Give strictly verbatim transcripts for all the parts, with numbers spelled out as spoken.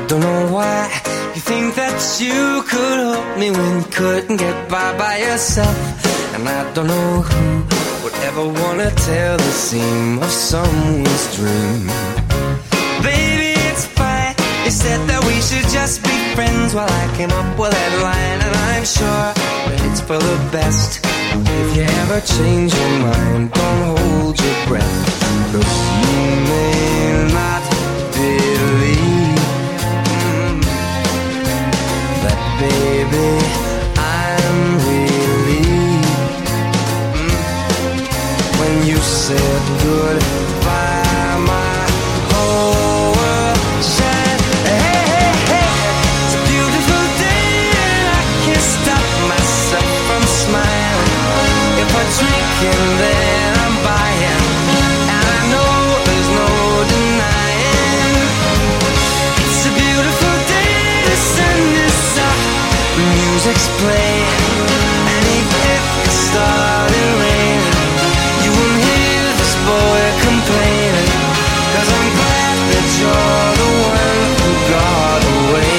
don't know why you think that you could help me when you couldn't get by by yourself. And I don't know who would ever wanna tell the seam of someone's dream. Baby, it's fine. You said that we should just be friends while I came up with that line. And I'm sure that it's for the best. If you ever change your mind, don't hold your breath. 'Cause you may not believe mm, that, baby, I'm relieved mm, when you said goodbye, my whole world shined. Hey, hey, hey, it's a beautiful day and I can't stop myself from smiling. If I drink and then I'm buying, and I know there's no denying. It's a beautiful day, the sun is up, the music's playing, and even if it started raining, you won't hear this boy complaining. 'Cause I'm glad that you're the one who got away.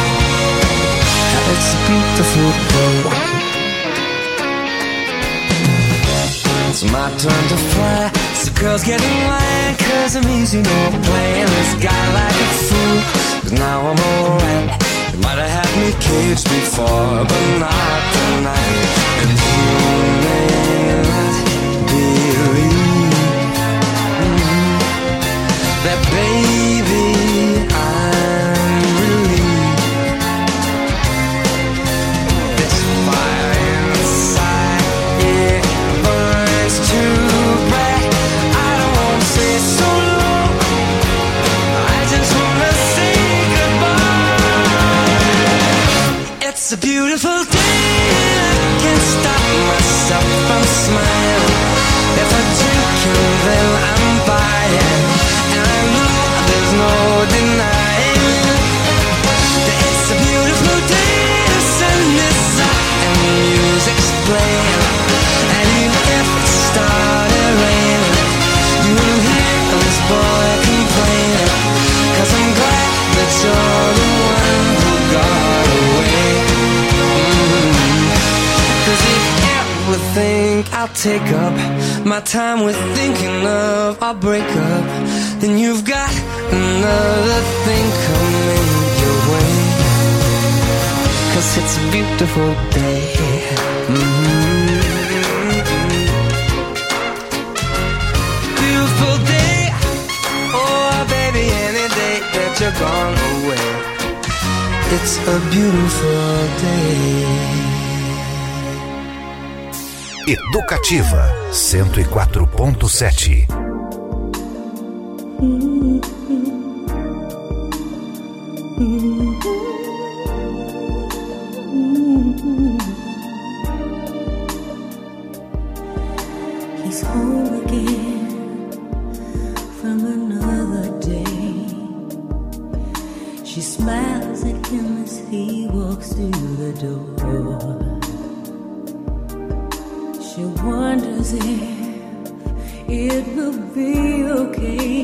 It's a beautiful day. It's my turn to fly, so girls get in line, 'cause I'm easy, no playing this guy like a fool. 'Cause now I'm alright. You might have had me caged before, but not tonight. And you may not believe mm, that, baby, I'm relieved. This fire inside, it burns too bright. I don't wanna say so long, I just wanna say goodbye. It's a beautiful day and I can't stop myself from smiling. If I drink and then I'm buying, and I know there's no denying that it's a beautiful day, the sun is up and the music's playing. And even if it started raining, you will hear this boy complaining. 'Cause I'm glad that you're the one who got away. Mm-hmm. 'Cause if you ever think I'll take up my time with thinking of our breakup, then you've got another thing coming your way. 'Cause it's a beautiful day. Mm-hmm. Beautiful day. Oh, baby, any day that you're gone away. It's a beautiful day. Educativa cento e quatro ponto sete. He's home again from another day. She smiles at him as he walks through the door. She wonders if it will be okay.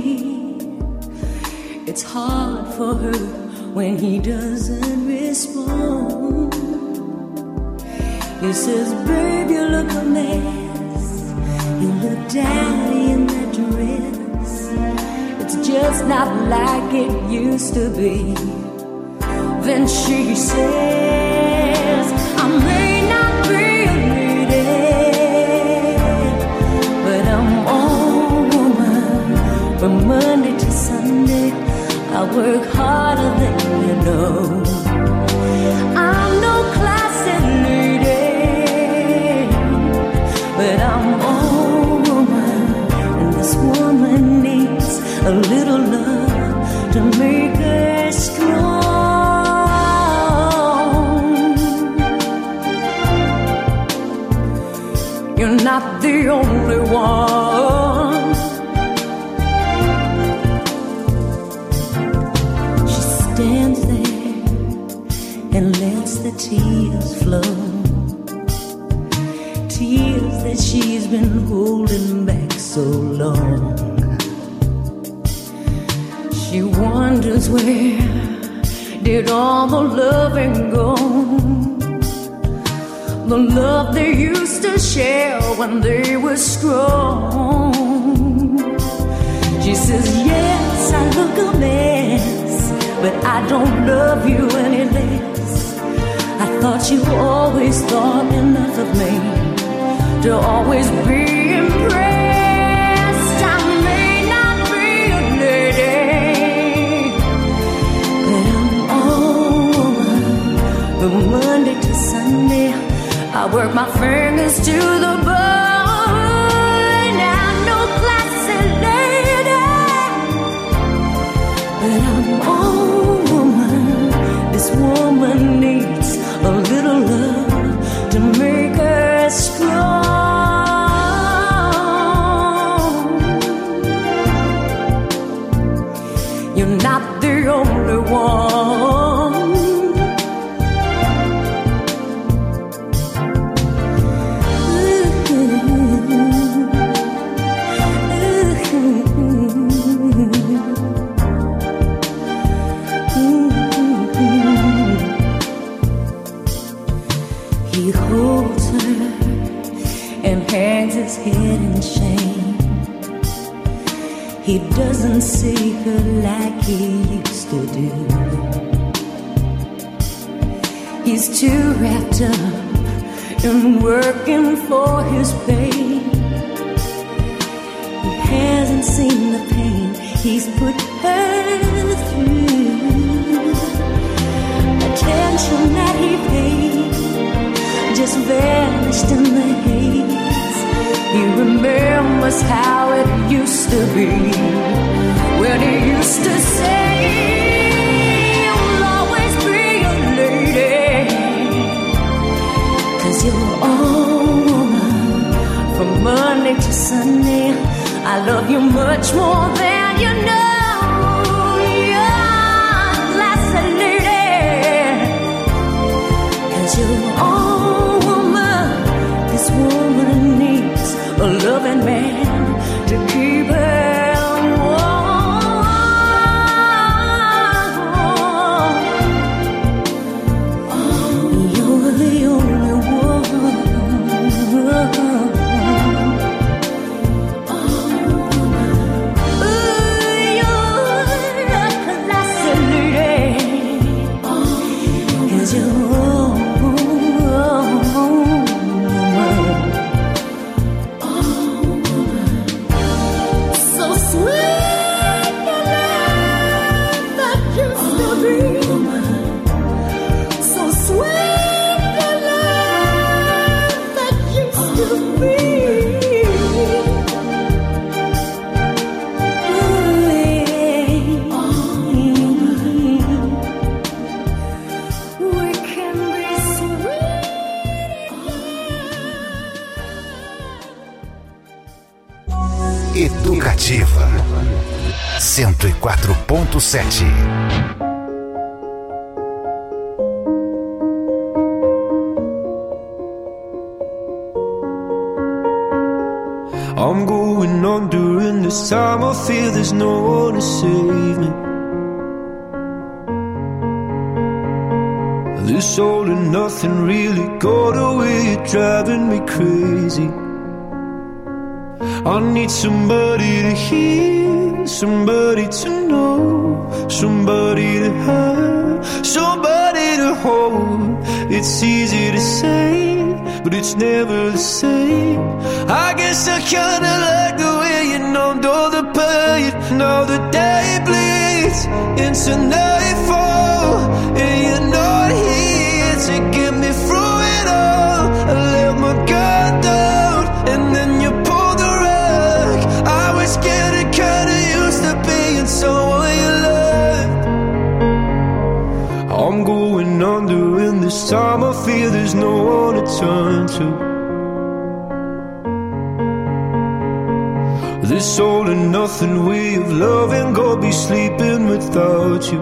It's hard for her when he doesn't respond. He says, babe, you look a mess. You look daddy in that dress. It's just not like it used to be. Then she says, I may not be a lady, but I'm all woman. From Monday to Sunday, I work harder than you know. I'm no classy lady, but I'm all woman. And this woman needs a little love to make her strong. You're not the only one. She stands there and lets the tears flow. Tears that she's been holding back so long. She wonders where did all the loving go? The love they used to share when they were strong. She says, yes, I look a mess, but I don't love you any less. I thought you always thought enough of me to always be impressed. I may not be a lady, but I'm all woman. From Monday to Sunday, I work my fingers to the bone. I'm no classy lady, but I'm all woman. This woman needs a little love to make her strong. You're not the only one. He holds her and hangs his head in shame. He doesn't see her like he used to do. He's too wrapped up in working for his pay. He hasn't seen the pain he's put her through. Attention that he paid just vanished in the haze. He remembers how it used to be, when he used to say, you'll always be a lady, 'cause you're all woman. From Monday to Sunday, I love you much more than you know. You're a classy lady, 'cause you're all woman. This woman needs a loving man to keep her warm. Oh, you're the only one. Oh, you're a classy lady, 'cause you're all Educativa cento e quatro ponto sete. I'm going on during this time. I feel there's no one to save me. This all and nothing really got away, driving me crazy. I need somebody to hear, somebody to know, somebody to have, somebody to hold. It's easy to say, but it's never the same. I guess I kinda like the way you numbed all the pain. Now the day bleeds into nightfall, and you're not here to get me through it all. I let my guard down, and then you pulled the rug. I was getting kinda used to being someone you loved. I'm going under, and this time I feel there's no one to turn to. This all and nothing way of loving, go be sleeping without you.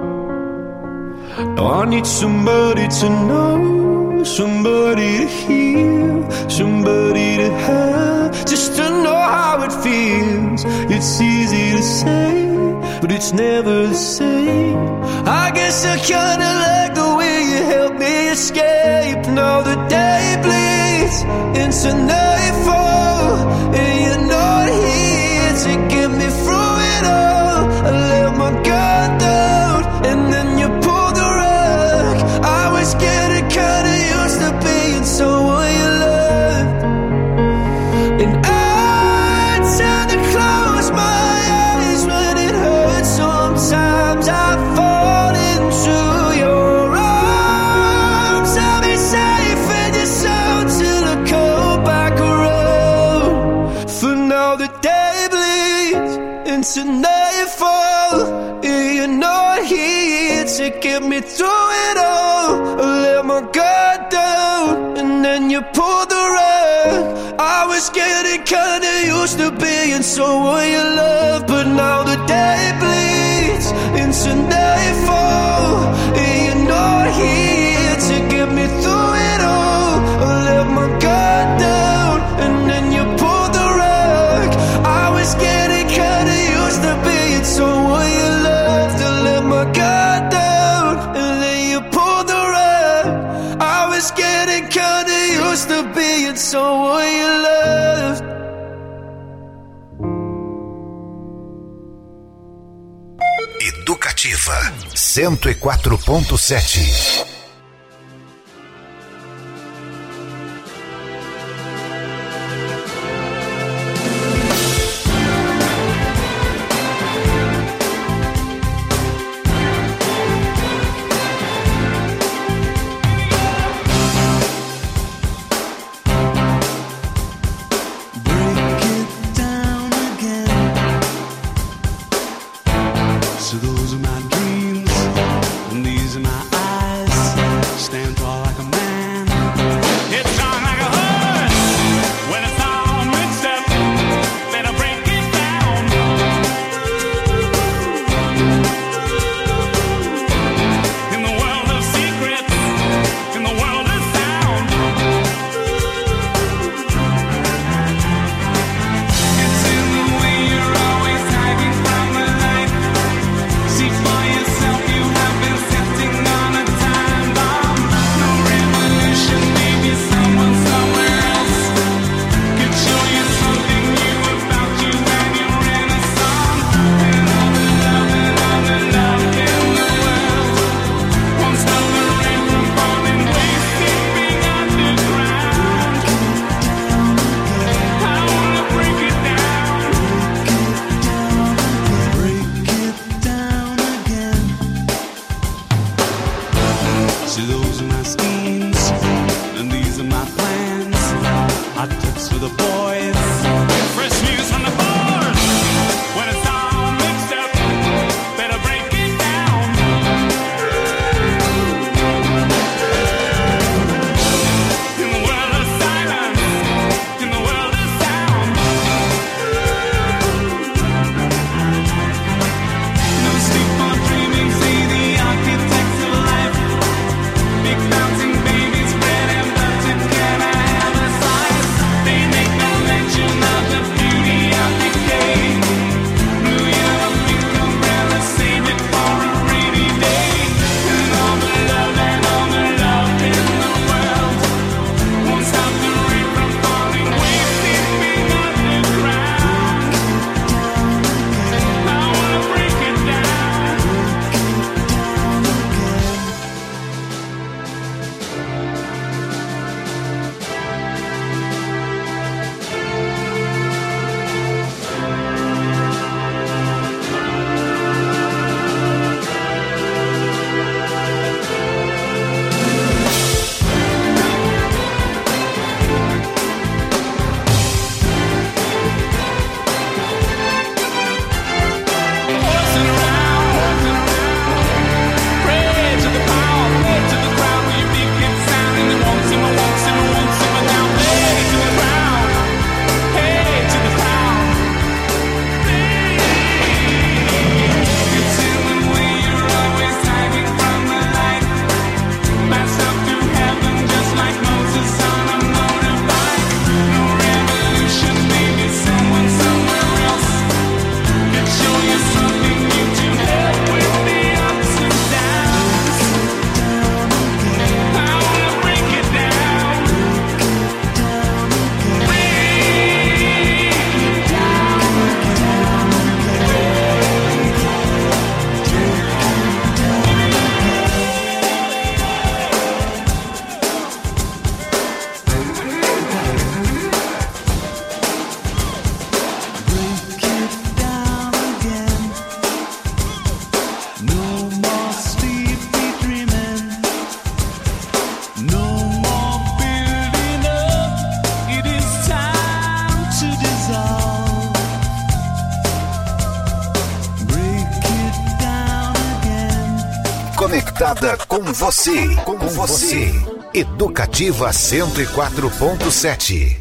Now I need somebody to know, somebody to hear, somebody to have, just to know how it feels. It's easy to say, but it's never the same. I guess guess I kinda like the way you help me escape. Now the day bleeds into nightfall, and you're not here to get me through it all. I let my guard down, and then you pulled the rug. I was getting kinda used to being someone you loved, and I tend to close my eyes when it hurts. Sometimes I fall into your arms. I'll be safe in your sound till I come back around. For now the day bleeds into nightfall, and you're not here to get me through it all. I let my guard down, and then you pulled the rug. I was getting kinda used to being someone you love, but now the day bleeds into nightfall, and you're not here to get me through it all. I let my guard down, and then you pulled the rug. I was getting kinda used to being someone you loved. I let my guard down, and then you pulled the rug. I was getting kinda used to being someone you loved. Educativa cento e quatro ponto sete. Bouncing babies, bread and butter, can I have a slice? They make the conectada com você, com você. Educativa cento e quatro ponto sete.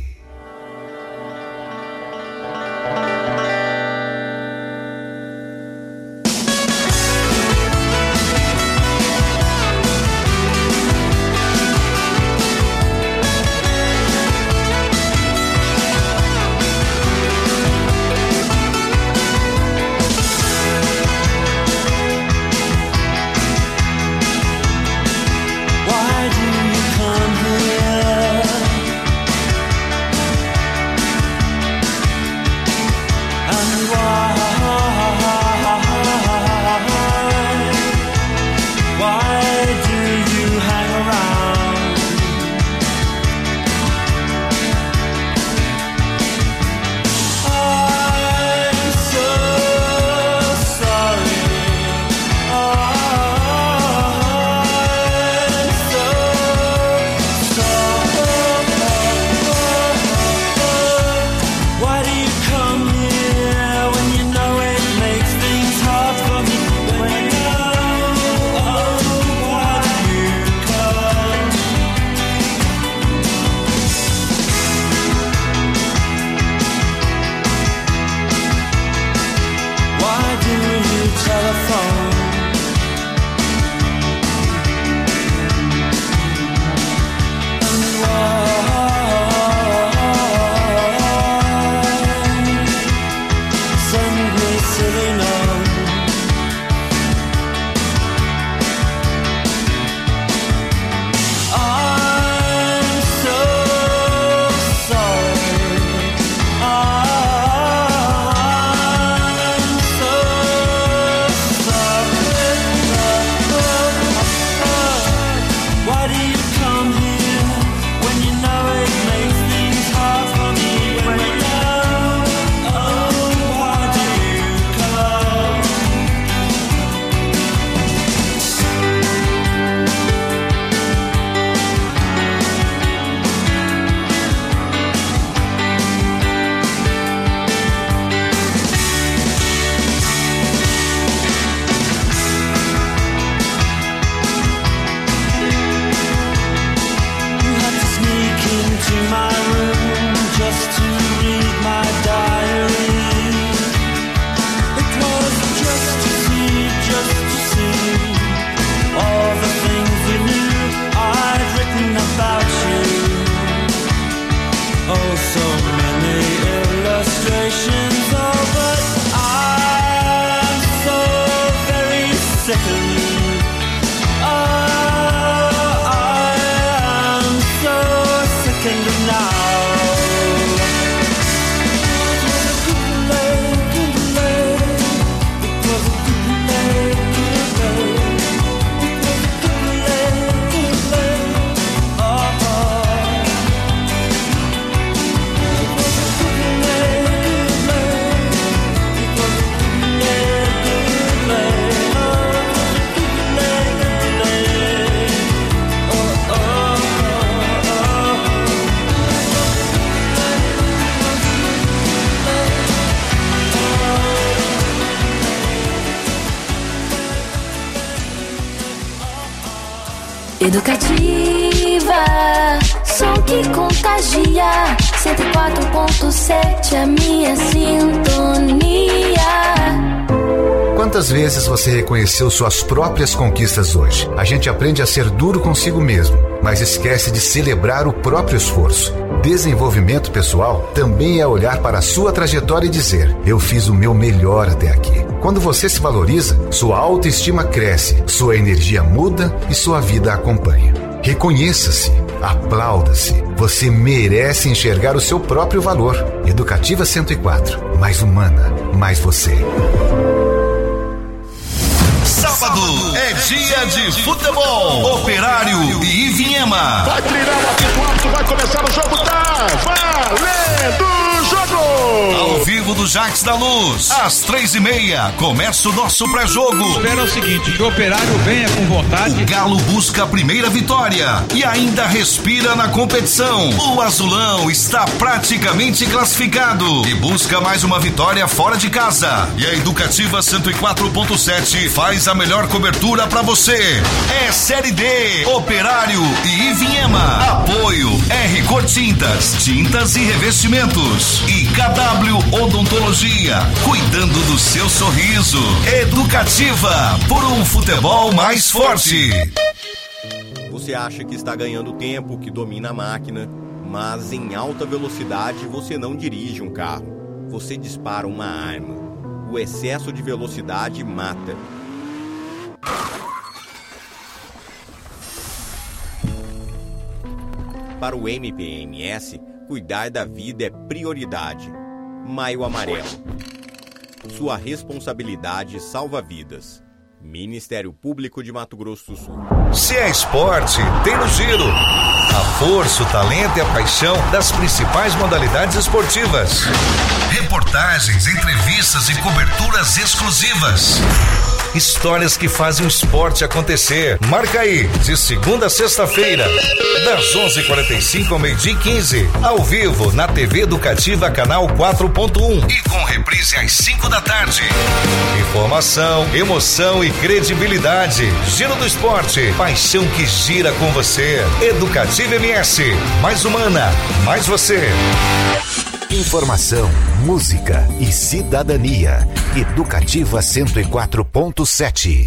Educativa, som que contagia. Cento e quatro ponto sete, a minha sintonia. Quantas vezes você reconheceu suas próprias conquistas hoje? A gente aprende a ser duro consigo mesmo, mas esquece de celebrar o próprio esforço. Desenvolvimento pessoal também é olhar para a sua trajetória e dizer: eu fiz o meu melhor até aqui. Quando você se valoriza, sua autoestima cresce, sua energia muda e sua vida acompanha. Reconheça-se, aplauda-se. Você merece enxergar o seu próprio valor. Educativa cento e quatro, mais humana, mais você. Sábado é dia de futebol. Operário e Ivinhema. Vai treinar uma quarto, vai começar o jogo, tá valendo o jogo! Ao vivo do Jacques da Luz, às três e meia, começa o nosso pré-jogo. Espera o seguinte, que o Operário venha com vontade. O Galo busca a primeira vitória e ainda respira na competição. O Azulão está praticamente classificado e busca mais uma vitória fora de casa. E a Educativa cento e quatro ponto sete faz a melhor cobertura pra você. É Série D, Operário e Ivinhema. Apoio R Cor Tintas, tintas e revestimentos. E K W Odontologia, cuidando do seu sorriso. Educativa, por um futebol mais forte. Você acha que está ganhando tempo, que domina a máquina, mas em alta velocidade você não dirige um carro. Você dispara uma arma. O excesso de velocidade mata. Para o M P M S, cuidar da vida é prioridade. Maio Amarelo. Sua responsabilidade salva vidas. Ministério Público de Mato Grosso do Sul. Se é esporte, tem no Giro. A força, o talento e a paixão das principais modalidades esportivas. Reportagens, entrevistas e coberturas exclusivas. Histórias que fazem o esporte acontecer. Marca aí, de segunda a sexta-feira, das onze e quarenta e cinco ao meio-dia e quinze, ao vivo na T V Educativa Canal quatro ponto um e com reprise às cinco da tarde. Informação, emoção e credibilidade. Giro do Esporte, paixão que gira com você. Educativa M S, mais humana, mais você. Informação, música e cidadania. Educativa cento e quatro ponto sete.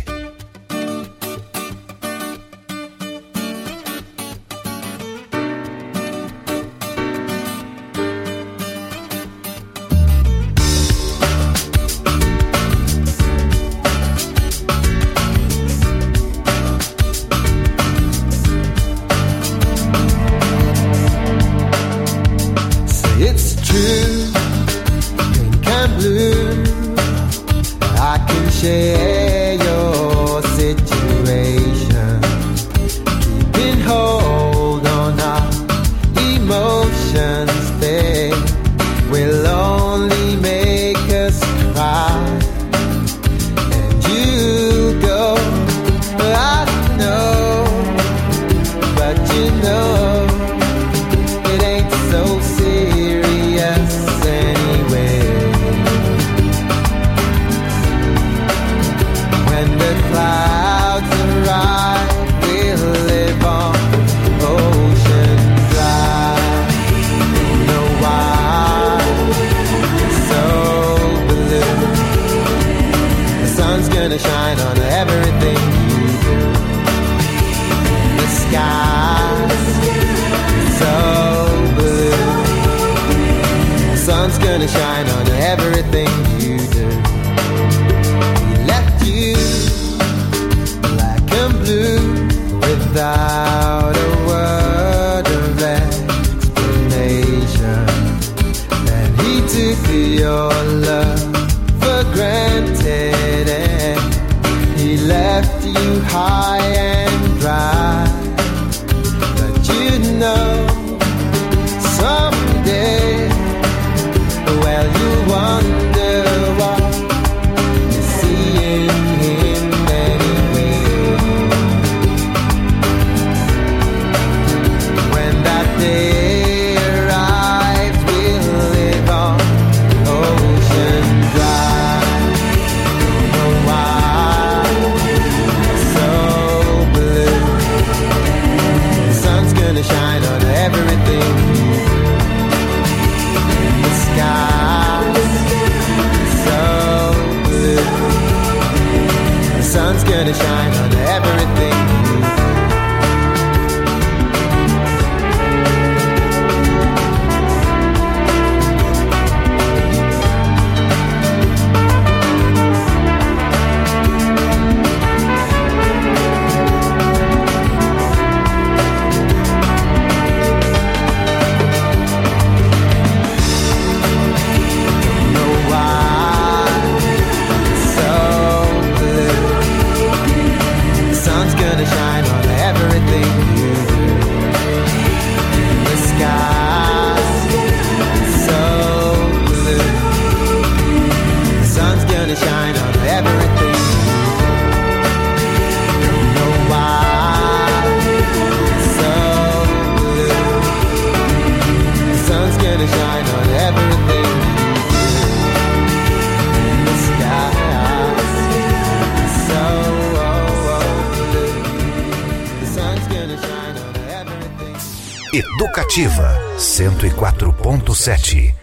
Educativa cento e quatro ponto sete.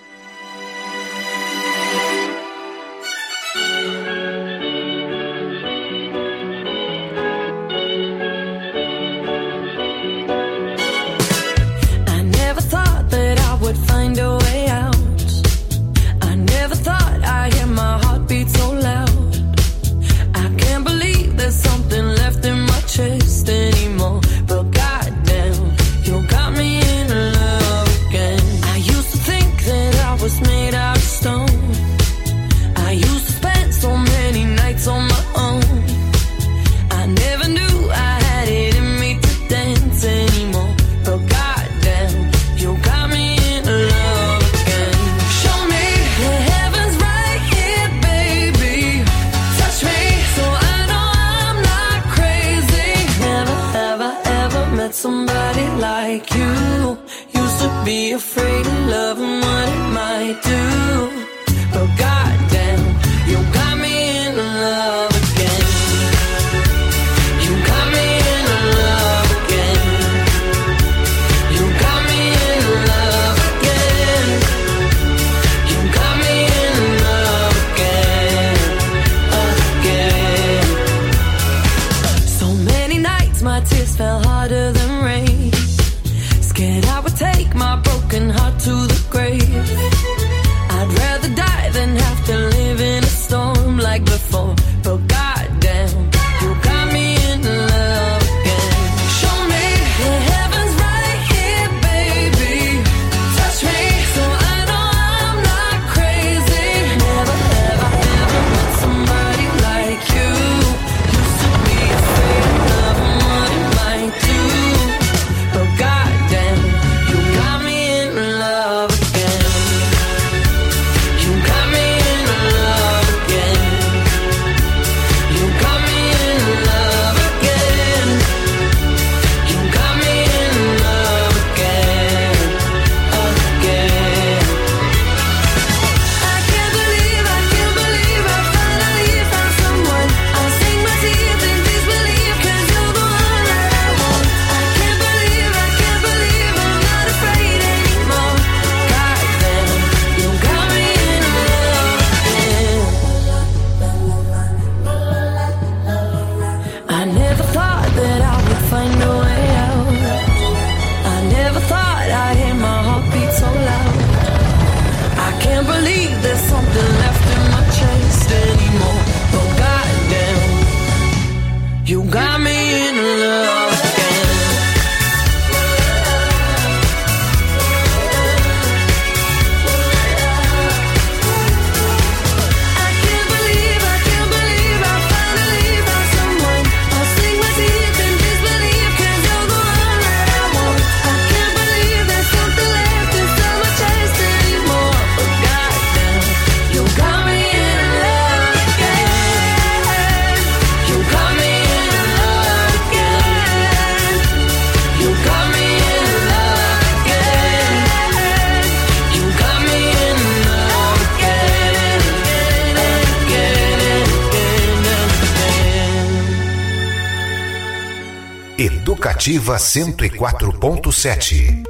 Educativa cento e quatro ponto sete.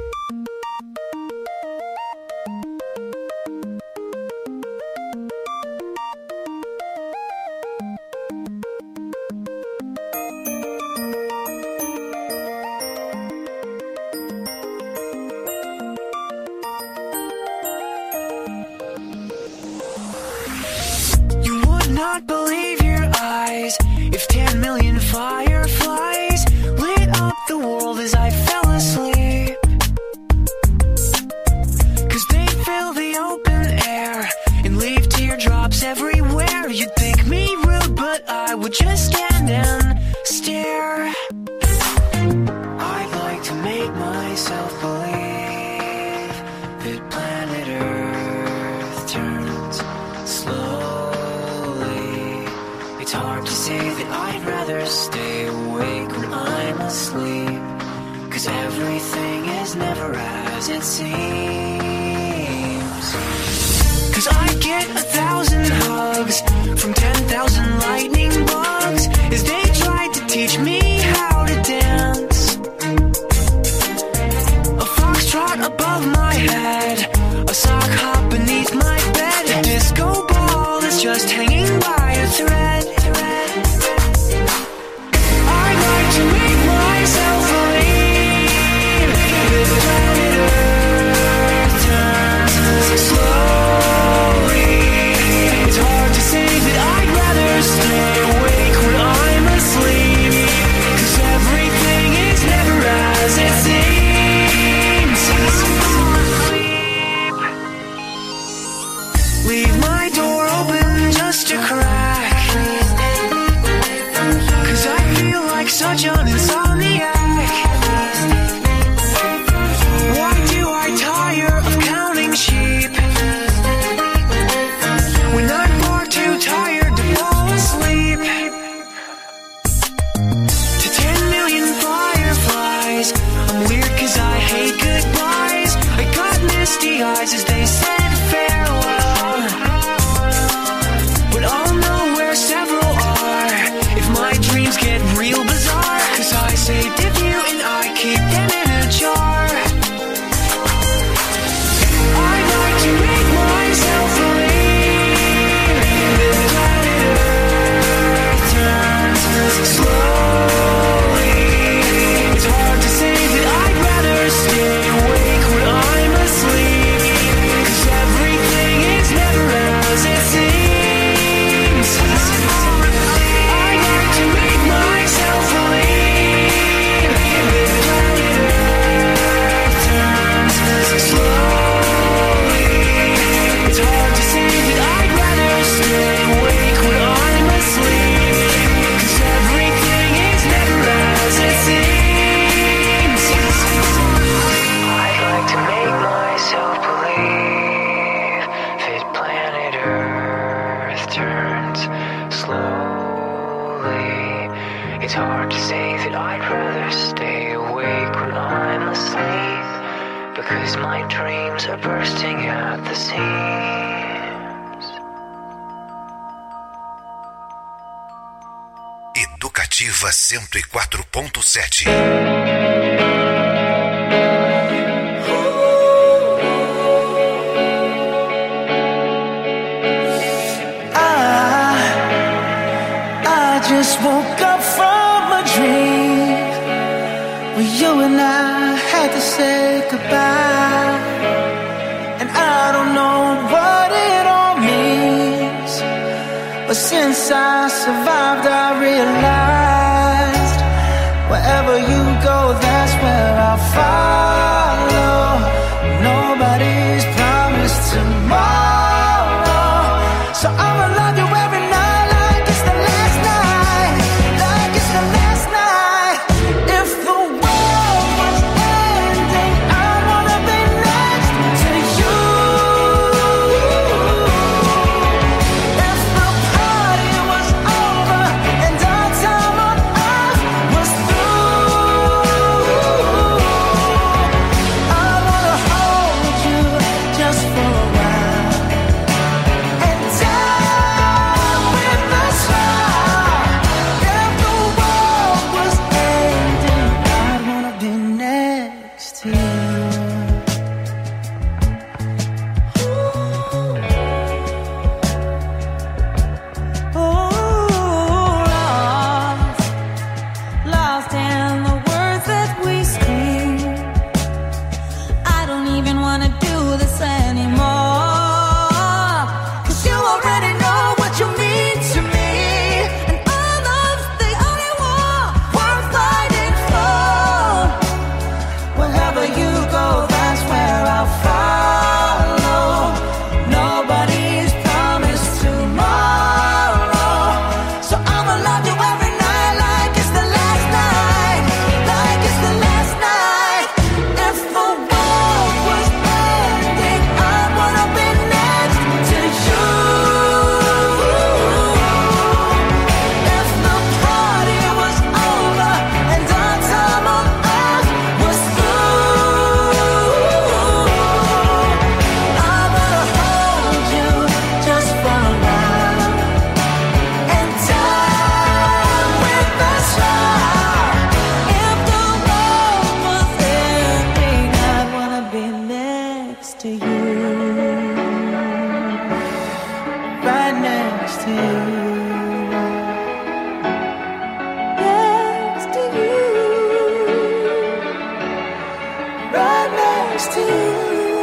You would not believe your eyes if ten million fireflies lit up the world as I fell asleep. 'Cause they fill the open air and leave teardrops everywhere. You'd think me rude, but I would just stand and stare. I'd like to make myself believe that planet Earth turns slowly. It's hard to say that I'd rather stay awake when I'm asleep, 'cause everything is never as it seems. 'Cause I get a thousand hugs from ten thousand lightning bugs as they tried to teach me how to dance. just hanging by a thread. I'd like to make myself believe that planet Earth turns slowly. It's hard to say that I'd rather stay awake when I'm asleep, 'cause everything is never as it seems. Leave my door open just a crack, 'cause I feel like such an insomniac. Why do I tire of counting sheep when I'm far too tired to fall asleep? To ten million fireflies, I'm weird 'cause I hate goodbyes. I got misty eyes as they said farewell, but I'll know where several are if my dreams get real bizarre, 'cause I saved a few and I keep them in a jar. I'd like to make myself believe that planet Earth turns slowly. It's hard to say that I'd rather stay awake when I'm asleep, 'cause everything is never as it seems. I'd like to make myself believe that planet Earth turns slowly. It's hard to say that I'd rather stay awake when I'm asleep, 'cause everything is never as it seems. I'd like to make myself believe that planet Earth turns slowly. It's hard to say that I'd rather stay awake when I'm asleep, because my dreams are bursting at the seams. Educativa cento e quatro ponto sete. I just woke up from a dream where you and I had to say goodbye, and I don't know what it all means, but since I survived I realized wherever you go, that's where I'll follow. Nobody's promised tomorrow, so I'ma love you every night like it's the last night, like it's the last night. If the world was ending, I wanna be next to you. If the party was over and our time next to you.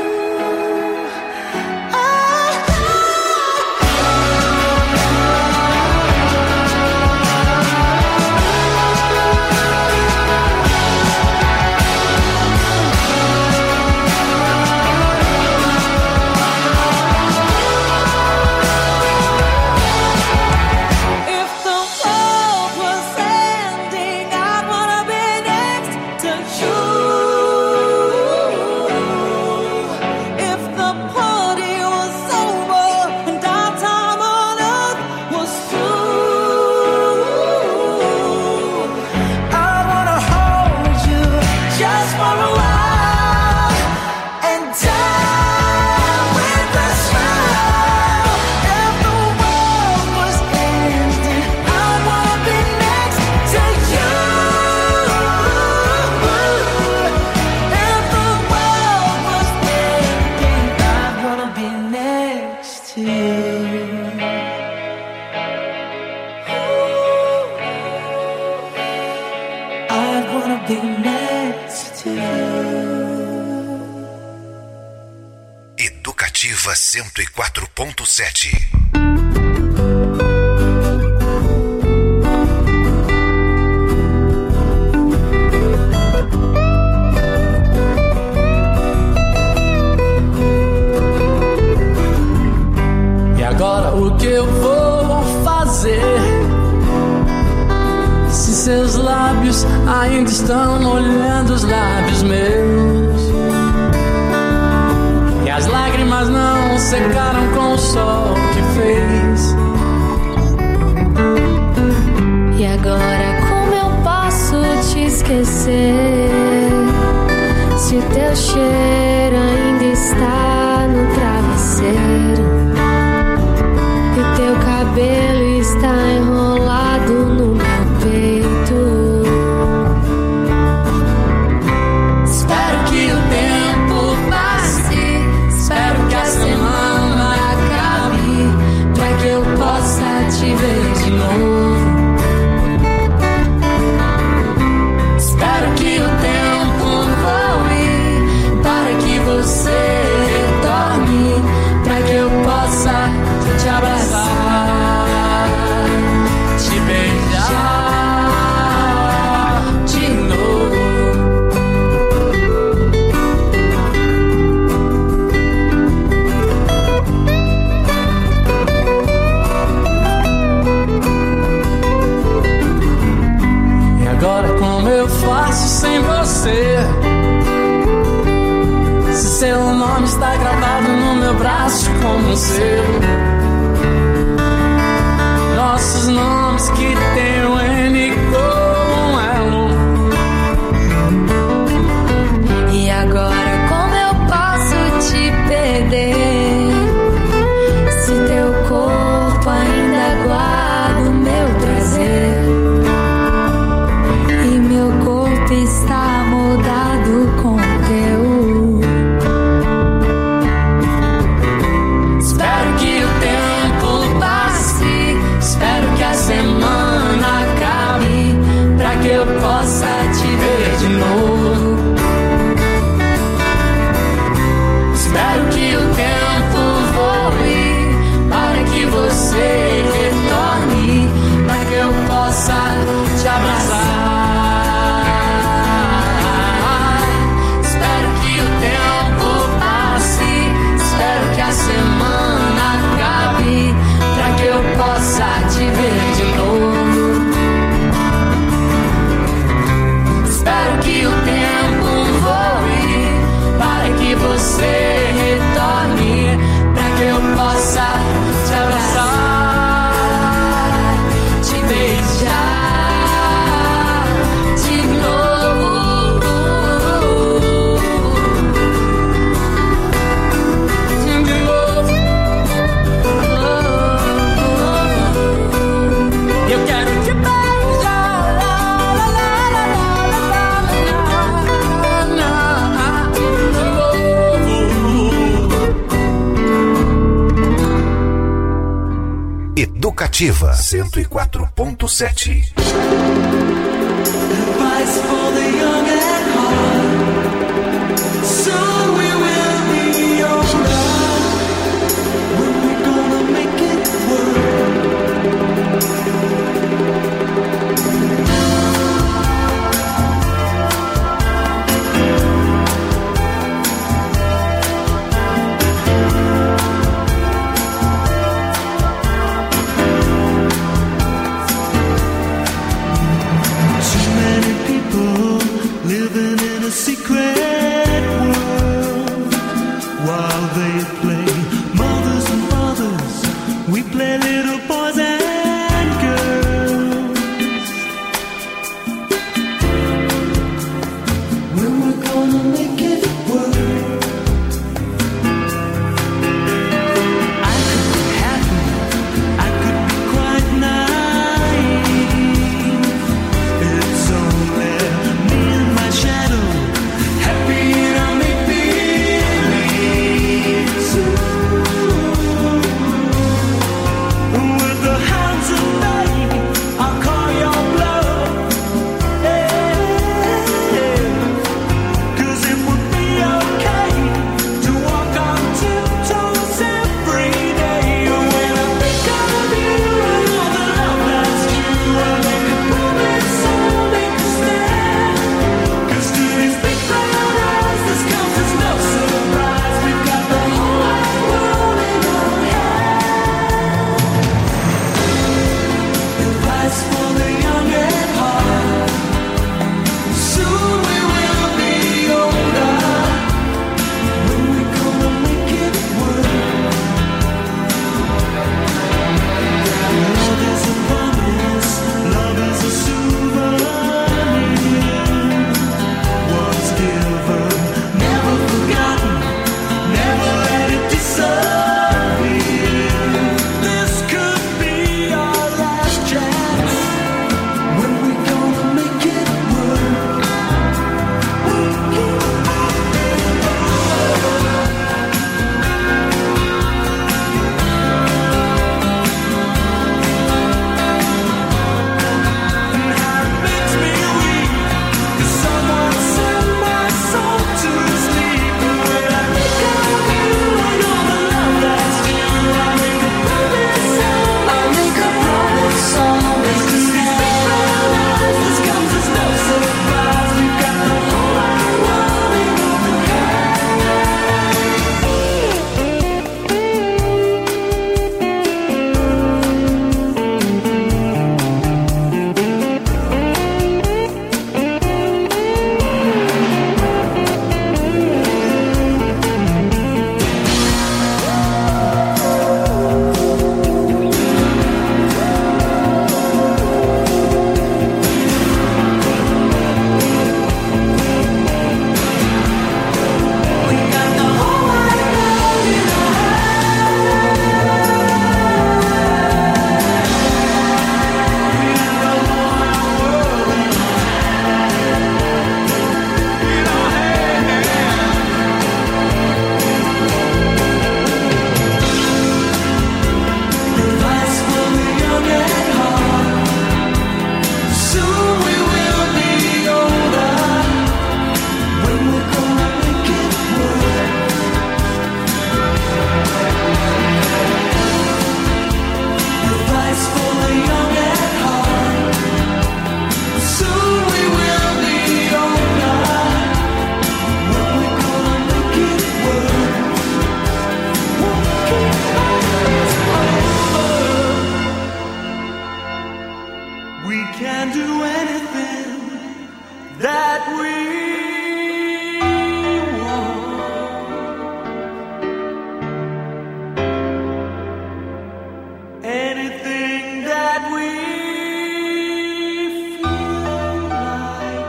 Educativa cento e quatro ponto sete. E agora o que eu vou fazer? Se seus lábios ainda estão molhando os lábios meus, e as lágrimas não secaram com o sol que fez. E agora como eu posso te esquecer, se o teu cheiro ainda está no travesseiro e o teu cabelo está enrolado no meu peito. Espero que o tempo passe, espero que a semana acabe, pra que eu possa te ver de novo. Espero que o tempo voe, para que você retorne, pra que eu possa te abraçar, te beijar de novo. E agora como eu faço sem você? Se seu nome está gravado no meu braço como o seu, nossos nomes que tem o N como um elo. E agora como eu posso te perder, se teu corpo ainda guarda o meu prazer e meu corpo está moldado com o teu. Espero que o tempo passe, espero que a semana acabe, pra que eu possa te ver de novo. Espero que o tempo voe, para que você retorne, pra que eu possa te abraçar. Espero que o tempo passe, espero que a semana acabe, pra que eu possa te ver de novo. Espero que o tempo voe, para que você retorne, pra que eu possa te abraçar, te beijar de novo, de novo. Eu quero te beijar, la, la, la, la, la, la, la, la, de novo. Educativa cento e quatro ponto sete. Advice for the young at heart. So we secret world. While they play mothers and fathers, we play little boys and girls. When we're gonna make it work. I could be happy, I could be quite naive. It's only me and my shadow, happy in our make-believe. With the hounds at bay, I'll call your bluff. Yeah. 'Cause it would be okay to walk on tiptoes every day. When I think of you and all the love that's due, I make a promise, I'll make a stand. 'Cause to these big brown eyes, this comes as no surprise. We've got the whole wide world in our hands. Advice for the young at heart. Soon we will be older. When we're gonna make it work. Love is a promise, love is a souvenir. Once given, never forgotten, never let it disappear. This could be our last chance. When we're gonna make it work. And how it makes me weak, 'cause someone sent my soul to sleep. When I think of you and all the love that's due, I make a promise, I'll make a promise, I'll make a stand. This comes as no surprise. We've got the whole wide world in our Advice for the young at heart. Soon we will be older. When we're gonna make it work. Advice for the young at heart. Soon we will be older. When we're gonna make it work. We can do anything that we want. Anything that we feel like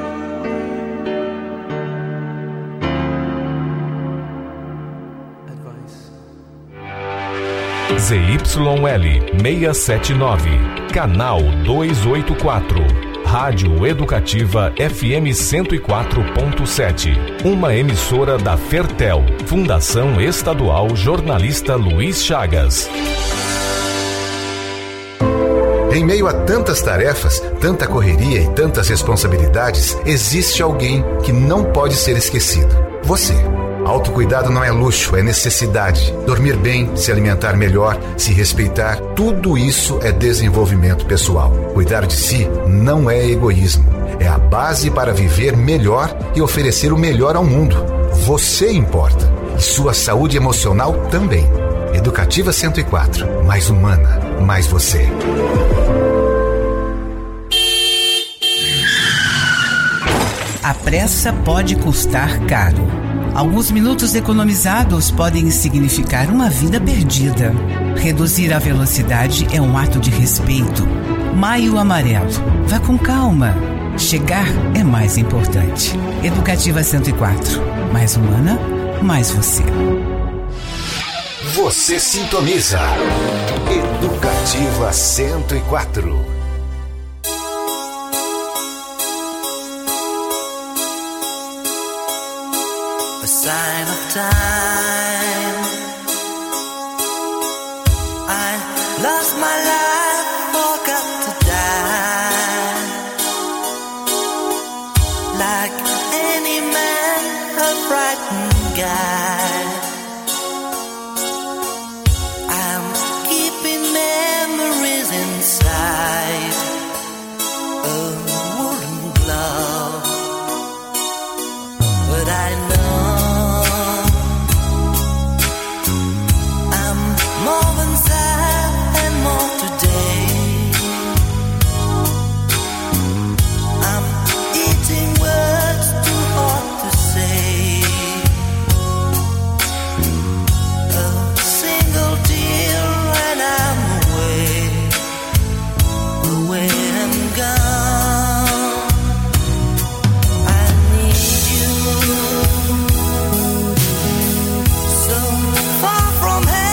doing. Advice. Z Y L seiscentos e setenta e nove, canal duzentos e oitenta e quatro, Rádio Educativa F M cento e quatro ponto sete, uma emissora da Fertel, Fundação Estadual Jornalista Luiz Chagas. Em meio a tantas tarefas, tanta correria e tantas responsabilidades, existe alguém que não pode ser esquecido. Você. Autocuidado não é luxo, é necessidade. Dormir bem, se alimentar melhor, se respeitar, tudo isso é desenvolvimento pessoal. Cuidar de si não é egoísmo. É a base para viver melhor e oferecer o melhor ao mundo. Você importa. E sua saúde emocional também. Educativa cento e quatro. Mais humana, mais você. a pressa pode custar caro. Alguns minutos economizados podem significar uma vida perdida. Reduzir a velocidade é um ato de respeito. Maio Amarelo. Vá com calma. Chegar é mais importante. Educativa cento e quatro. Mais humana, mais você. Você sintoniza. Educativa cento e quatro. A sign of time. I lost my life, forgot to die. Like any man, a frightened guy. I'm keeping memories inside a woolen glove, but I know more than sad and more today. I'm eating words too hard to say. A single tear when I'm away, away and gone. I need you so far from here.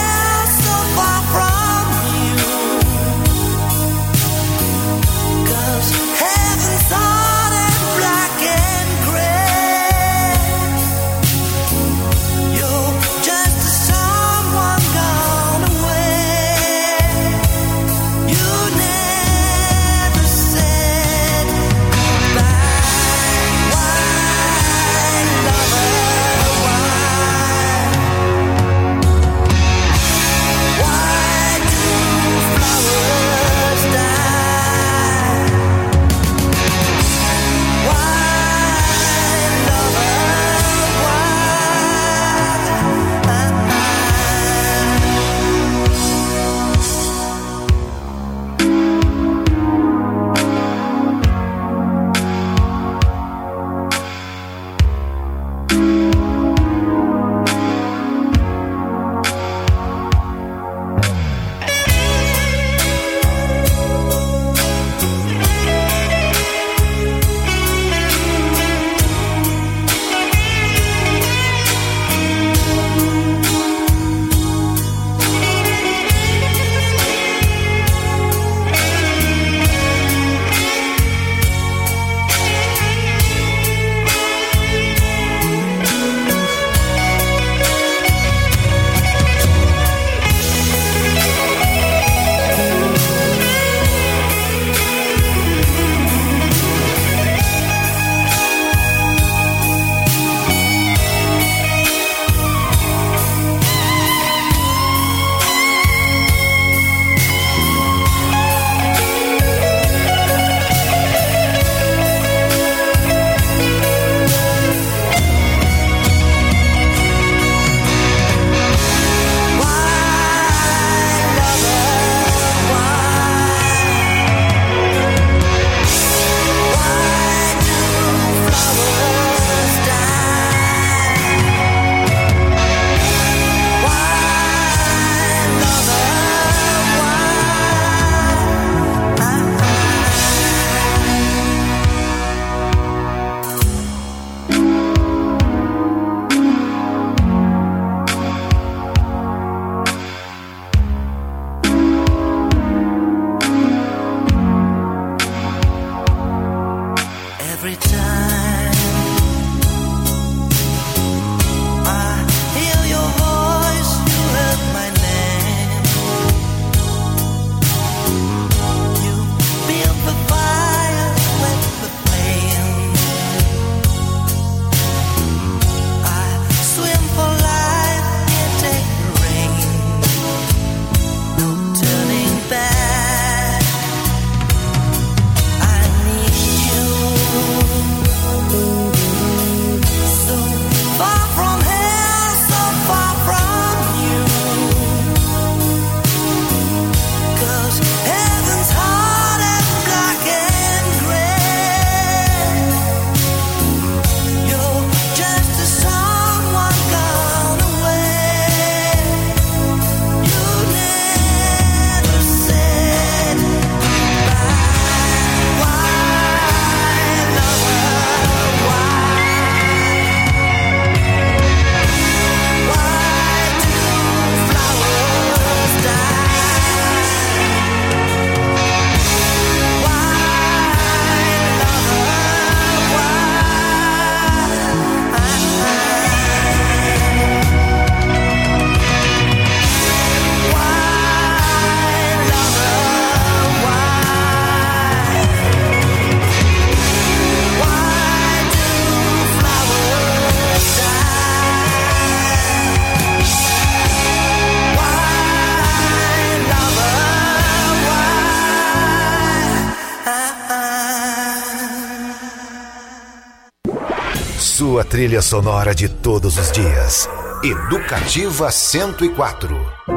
sua trilha sonora de todos os dias. Educativa cento e quatro.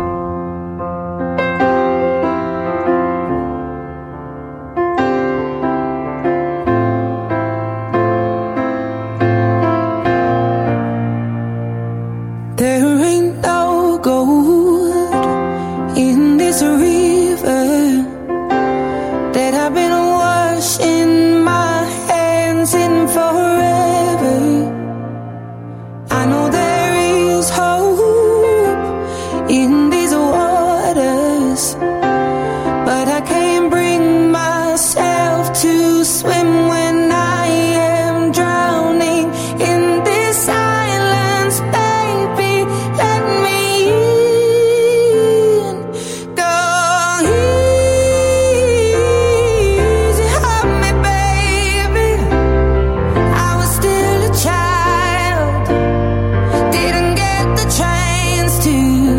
There ain't no gold in this river that I've been washing my hands in forever. I know there is hope in these waters, but I can't bring myself to swim when I am drowning in this silence. Baby, let me in. Go easy on me, baby. I was still a child, didn't get the chance to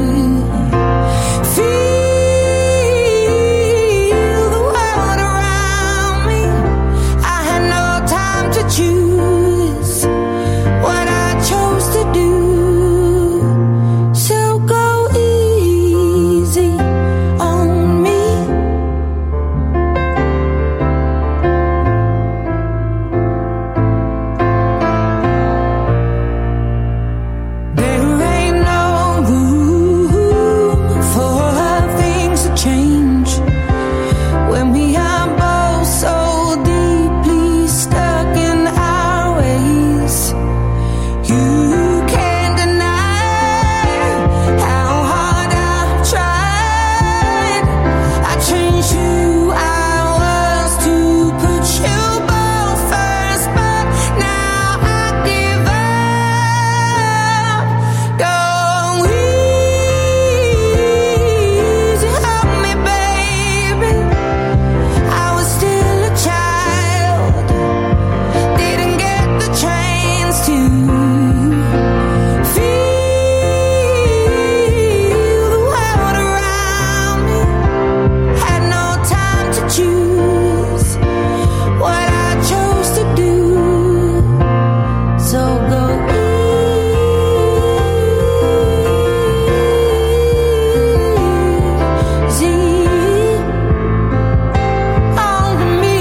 feel the world around me. I had no time to choose what I chose to do. So go easy on me. There ain't no room for things to change when we are both so deeply stuck in our ways. You can't deny how hard I've tried. I changed who I was to put you both first, but now I give up. Go easy on me, baby. I was still a child, didn't get the chance to feel the world around me. Had no time to choose what I chose to do. So go easy on me.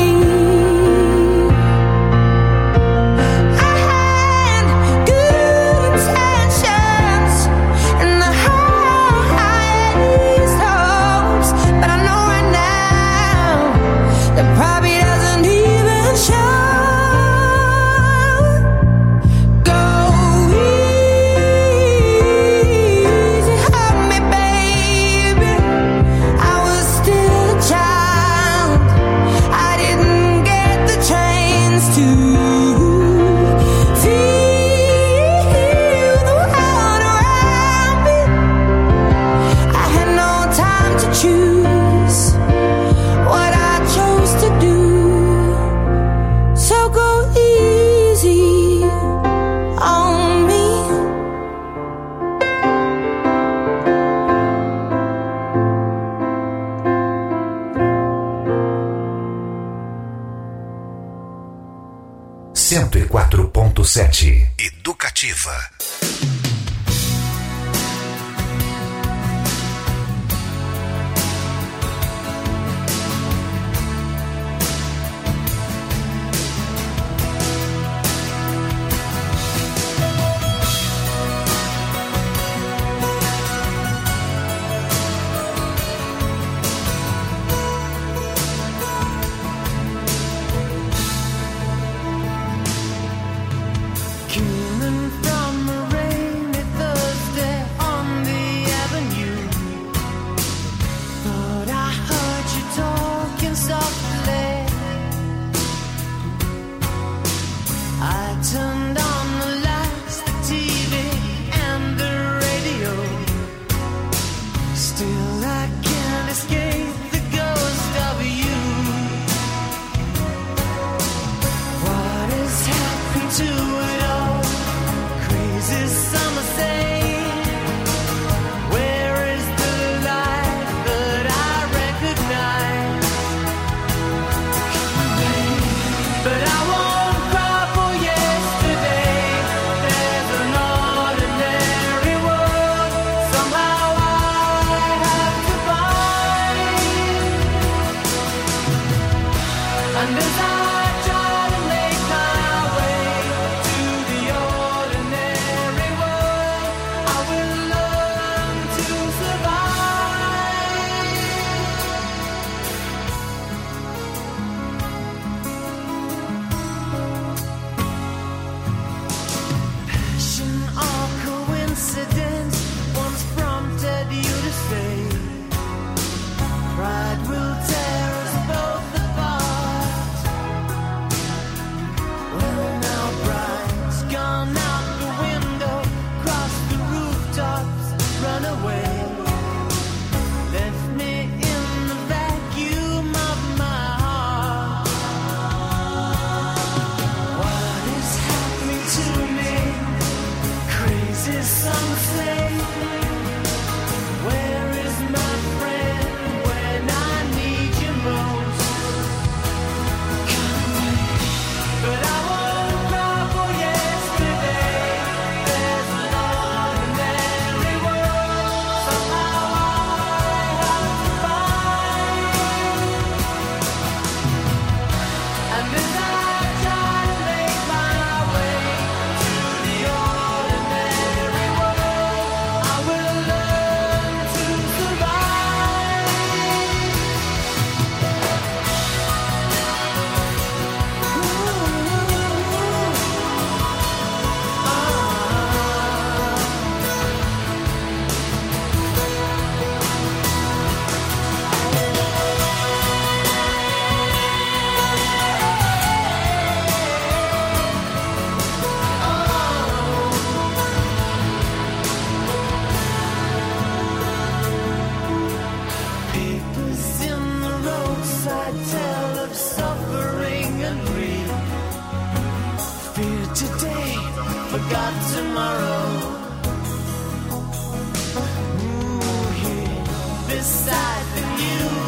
I had good intentions and the highest hopes, but I know right now that probably doesn't even show. Go easy on me, baby. I was still a child, I didn't get the chance to feel the world around me. I had no time to choose what I chose to do. So go easy on me. cento e quatro ponto sete. Educativa. Coming from a rainy Thursday on the avenue, thought I heard you talking softly. I turned on the lights, the T V and the radio. Still I can't escape the ghost of you. What has happened to it all? Crazy summer say, where is the light that I recognize? But I won't cry for yesterday. forgot tomorrow. Ooh, here beside the new